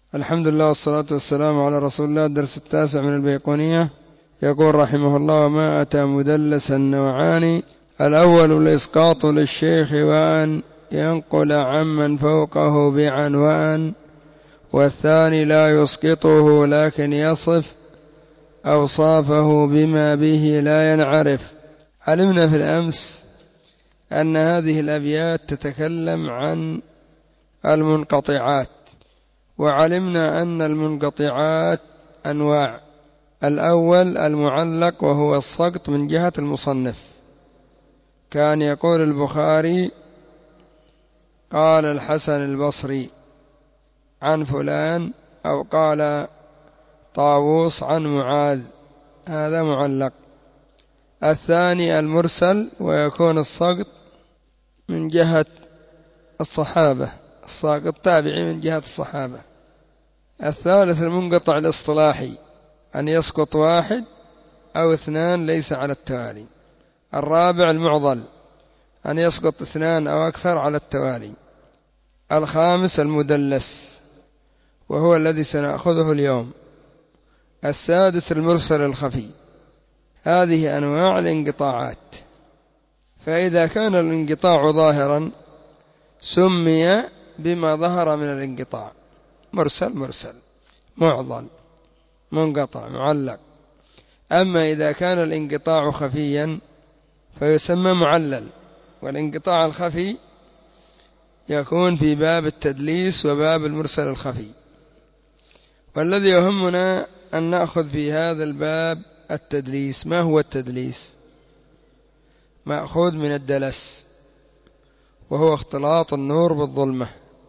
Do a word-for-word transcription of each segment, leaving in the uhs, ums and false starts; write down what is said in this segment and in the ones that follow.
الحمد لله والصلاة والسلام على رسول الله. الدرس التاسع من البيقونية. يقول رحمه الله: وما أتى مدلسا نوعان: الأول الإسقاط للشيخ وأن ينقل عمن فوقه بعنوان، والثاني لا يسقطه لكن يصف أوصافه بما به لا ينعرف. علمنا في الأمس أن هذه الأبيات تتكلم عن المنقطعات، وعلمنا أن المنقطعات أنواع. الأول المعلق، وهو السقط من جهة المصنف، كان يقول البخاري: قال الحسن البصري عن فلان، أو قال طاووس عن معاذ، هذا معلق. الثاني المرسل، ويكون السقط من جهة الصحابة، الساقط تابعي من جهة الصحابة. الثالث المنقطع الاصطلاحي، أن يسقط واحد أو اثنان ليس على التوالي. الرابع المعضل، أن يسقط اثنان أو أكثر على التوالي. الخامس المدلس، وهو الذي سنأخذه اليوم. السادس المرسل الخفي. هذه أنواع الانقطاعات. فإذا كان الانقطاع ظاهرا سمي بما ظهر من الانقطاع: مرسل مرسل، معضل، منقطع، معلق. أما إذا كان الانقطاع خفيا فيسمى معلل، والانقطاع الخفي يكون في باب التدليس وباب المرسل الخفي. والذي يهمنا أن نأخذ في هذا الباب التدليس. ما هو التدليس؟ مأخوذ من الدلس، وهو اختلاط النور بالظلمة،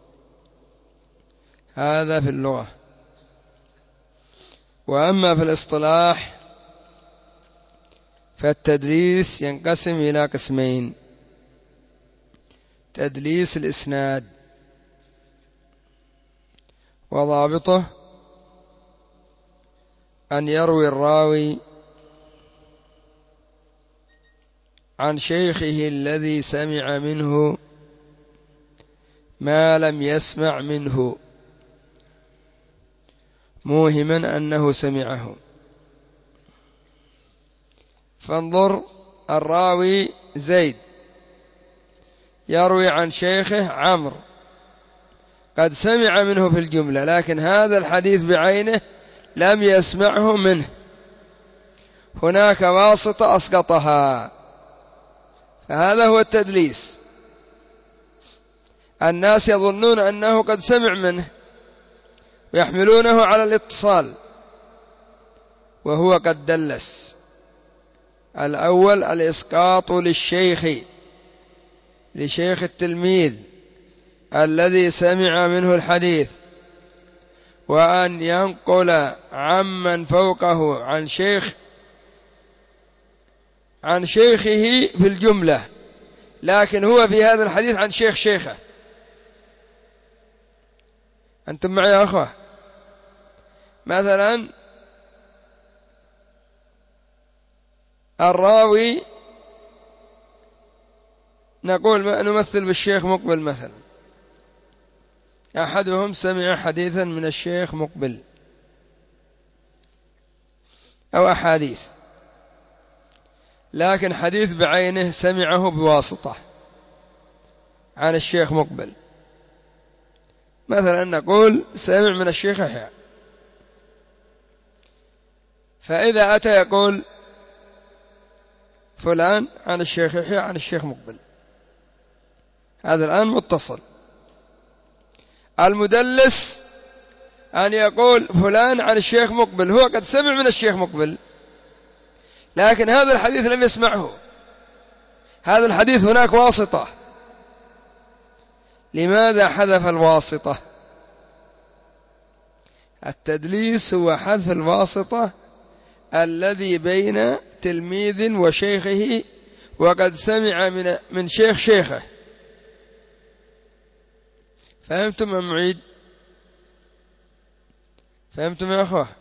هذا في اللغة. وأما في الاصطلاح فالتدليس ينقسم إلى قسمين: تدليس الإسناد، وضابطه أن يروي الراوي عن شيخه الذي سمع منه ما لم يسمع منه، موهما أنه سمعه. فانظر، الراوي زيد يروي عن شيخه عمرو، قد سمع منه في الجملة، لكن هذا الحديث بعينه لم يسمعه منه، هناك واسطة أسقطها، فهذا هو التدليس. الناس يظنون أنه قد سمع منه ويحملونه على الاتصال، وهو قد دلس. الأول الإسقاط للشيخ، لشيخ التلميذ الذي سمع منه الحديث، وأن ينقل عمن فوقه عن شيخ عن شيخه في الجملة، لكن هو في هذا الحديث عن شيخ شيخه. أنتم معي يا أخوة؟ مثلا الراوي، نقول نمثل بالشيخ مقبل مثلا، أحدهم سمع حديثا من الشيخ مقبل أو أحاديث، لكن حديث بعينه سمعه بواسطة عن الشيخ مقبل. مثلا نقول سمع من الشيخ يحيى، فإذا أتى يقول فلان عن الشيخ يحيى عن الشيخ مقبل، هذا الآن متصل. المدلس أن يقول فلان عن الشيخ مقبل، هو قد سمع من الشيخ مقبل، لكن هذا الحديث لم يسمعه، هذا الحديث هناك واسطة. لماذا حذف الواسطة؟ التدليس هو حذف الواسطة الذي بين تلميذ وشيخه، وقد سمع من من شيخ شيخه. فهمتم أم معيد؟ فهمتم يا أخوة؟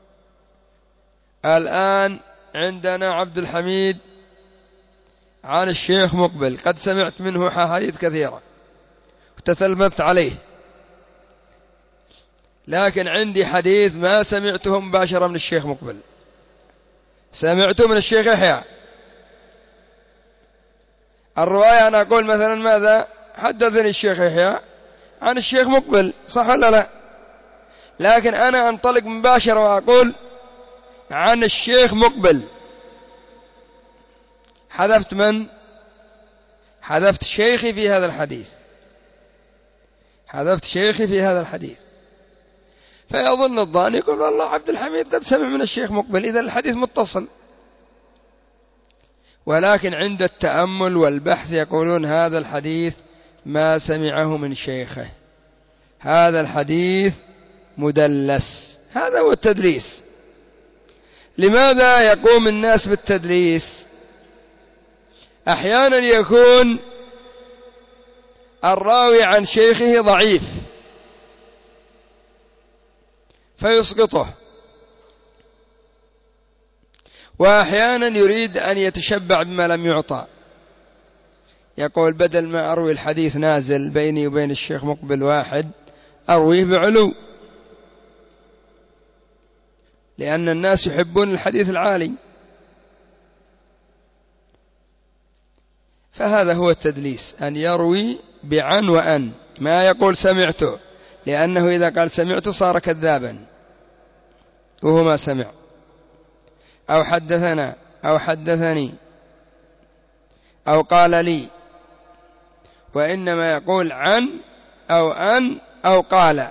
الآن عندنا عبد الحميد عن الشيخ مقبل، قد سمعت منه حديث كثيرة وتتلمذت عليه، لكن عندي حديث ما سمعته مباشرة من الشيخ مقبل، سمعته من الشيخ يحيى. الرواية أنا أقول مثلا ماذا حدثني الشيخ يحيى عن الشيخ مقبل، صح ولا لا؟ لكن أنا أنطلق مباشرة وأقول عن الشيخ مقبل، حذفت من؟ حذفت شيخي في هذا الحديث، حذفت شيخي في هذا الحديث. فيظن الظان يقول والله عبد الحميد قد سمع من الشيخ مقبل، إذا الحديث متصل. ولكن عند التأمل والبحث يقولون هذا الحديث ما سمعه من شيخه، هذا الحديث مدلس. هذا هو التدليس. لماذا يقوم الناس بالتدليس؟ أحيانا يكون الراوي عن شيخه ضعيف فيسقطه، وأحيانا يريد أن يتشبع بما لم يعطى، يقول بدل ما أروي الحديث نازل بيني وبين الشيخ مقبل واحد أرويه بعلو، لأن الناس يحبون الحديث العالي. فهذا هو التدليس، أن يروي بعن وأن، ما يقول سمعته، لأنه إذا قال سمعته صار كذابا وهو ما سمع، أو حدثنا أو حدثني أو قال لي، وإنما يقول عن أو أن أو قال.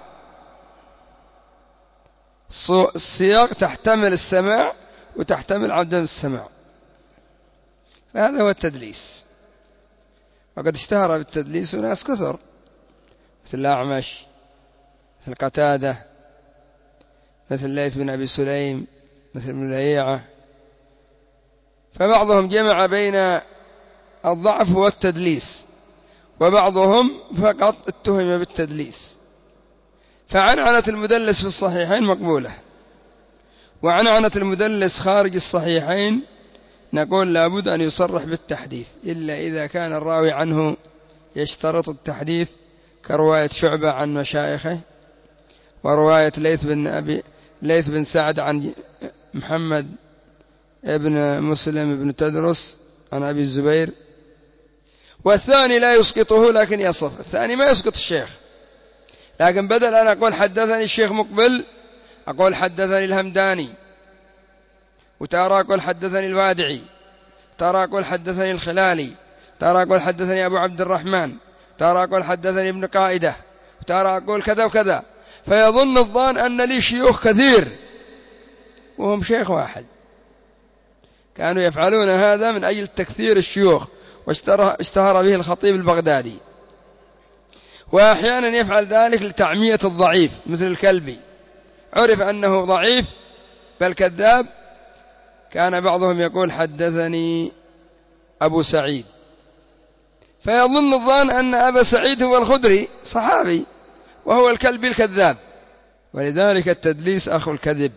السياق تحتمل السماع وتحتمل عدم السماع، فهذا هو التدليس. وقد اشتهر بالتدليس ناس كثر، مثل الأعمش، مثل قتادة، مثل ليث بن أبي سليم، مثل ابن لهيعة. فبعضهم جمع بين الضعف والتدليس، وبعضهم فقط اتهم بالتدليس. فعنعنة المدلس في الصحيحين مقبولة، وعنعنة المدلس خارج الصحيحين نقول لابد أن يصرح بالتحديث، إلا إذا كان الراوي عنه يشترط التحديث، كرواية شعبة عن مشايخه، ورواية ليث بن أبي ليث بن سعد عن محمد ابن مسلم بن تدرس عن أبي الزبير. والثاني لا يسقطه لكن يصف، الثاني ما يسقط الشيخ، لكن بدل أن أقول حدثني الشيخ مقبل أقول حدثني الهمداني، وتارى أقول حدثني الوادعي، تارى أقول حدثني الخلالي، تارى أقول حدثني أبو عبد الرحمن، تارى أقول حدثني ابن قائدة، تارى أقول كذا وكذا. فيظن الظان أن لي شيوخ كثير وهم شيخ واحد. كانوا يفعلون هذا من أجل تكثير الشيوخ، واشتهر به الخطيب البغدادي. وأحيانا يفعل ذلك لتعمية الضعيف، مثل الكلبي، عرف أنه ضعيف بل كذاب، كان بعضهم يقول حدثني أبو سعيد، فيظن الظان أن أبا سعيد هو الخدري صحابي وهو الكلبي الكذاب. ولذلك التدليس أخو الكذب.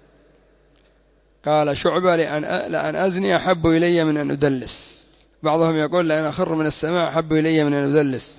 قال شعبة لأن, لأن أزني أحب إلي من أن أدلس. بعضهم يقول لأن أخر من السماء أحب إلي من أن أدلس.